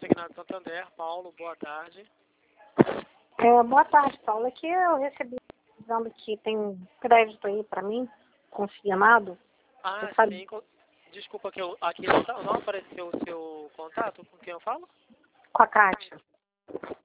Consignado Santander. Paulo, boa tarde. Boa tarde, Paulo. Aqui eu recebi dizendo que tem um crédito aí para mim, consignado. Ah, Sabe, sim. Desculpa que aqui não apareceu o seu contato com quem eu falo? com a Kátia.